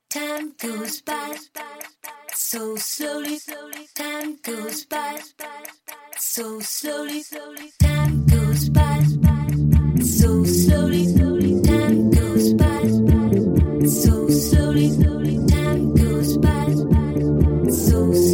time goes by so slowly, time goes by so slowly, time goes by so slowly, time goes by so slowly, time goes by so slowly.